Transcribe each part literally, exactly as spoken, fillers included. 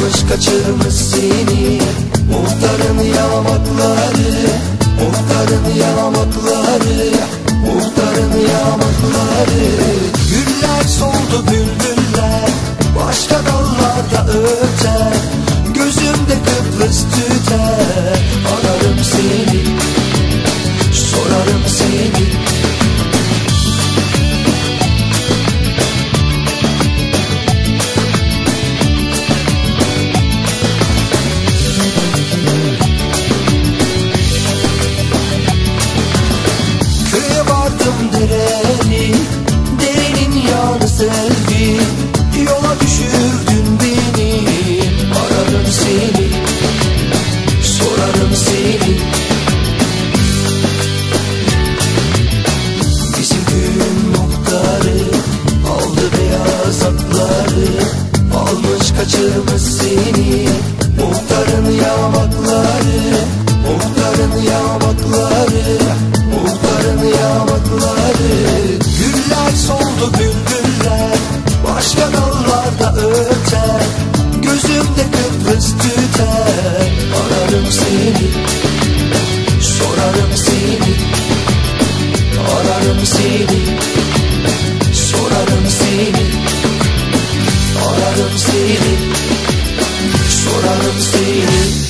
almış kaçırmış seni. Muhtarın yamakları, muhtarın yamakları, muhtarın yamakları. Güller soldu bülbüller, başka dallarda öter. Gözümde Kıbrıs tüter. Ararım seni, sorarım seni. Köye vardım dereni, derenin yanı selvi. Yola düşürdün beni. Ararım seni, sorarım seni. Bizim köyün muhtarı aldı beyaz atları, almış kaçırmış seni. Muhtarın yamakları, muhtarın yamakları, muhtarın yamakları. Güller soldu bülbüller, başka dallarda öter. Gözümde Kıbrıs tüter. Ararım seni, sorarım seni. Ararım seni, sorarım seni. Ararım seni, sorarım seni.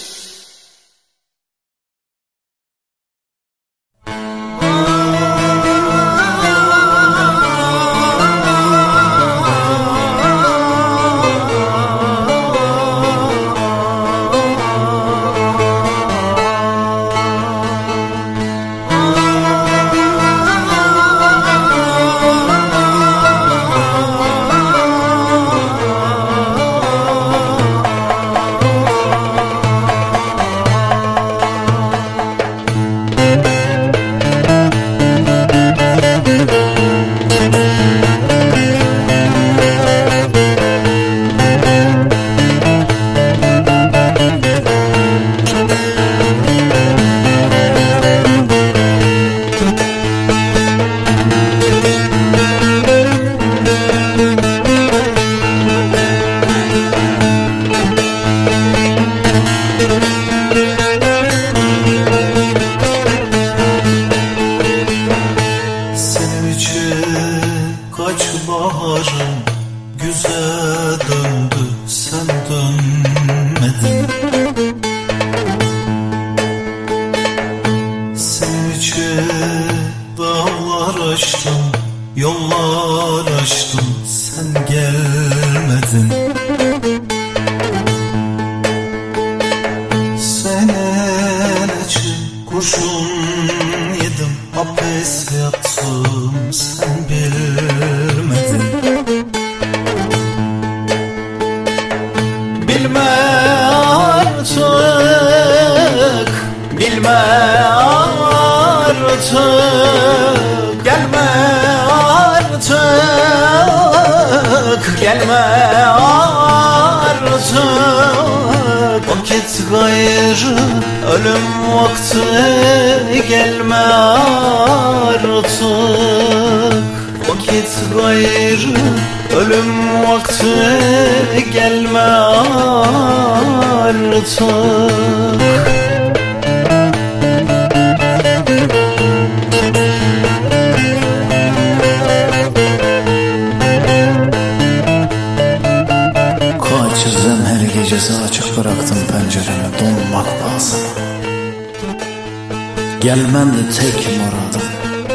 Gelmendi tek muradım.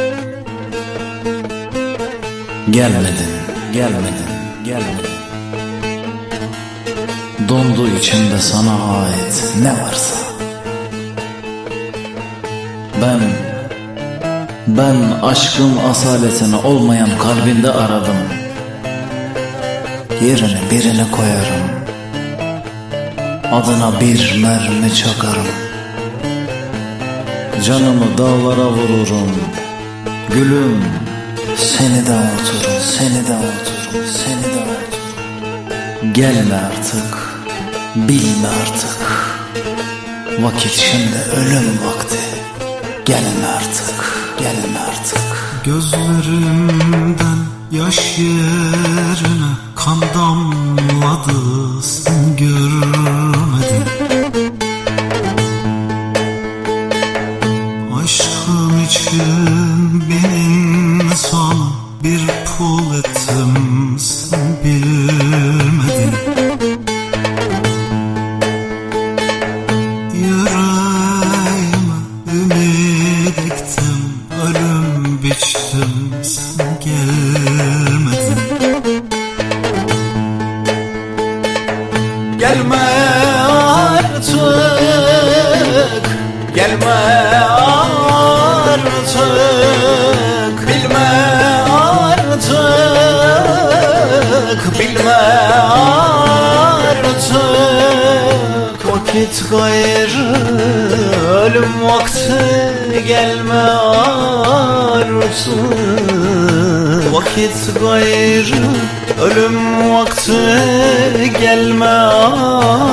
Gelmedin, gelmedin, gelmedin. Dondu içimde sana ait ne varsa. Ben, ben aşkın asaletini olmayan kalbinde aradım. Yerine birini koyarım, adına bir mermi çakarım. Canımı dağlara vururum. Gülüm, seni de unuturum, seni de unuturum, seni de unuturum. Gelme artık, bilme artık. Vakit şimdi ölüm vakti. Gelme artık, gelme artık. Gözlerimden yaş yerine kan damladı, sen gör Gelme artık, gelme artık, bilme artık, bilme artık. Vakit gayrı, ölüm vakti, gelme artık. Vakit gayrı, ölüm vakti, gelme artık.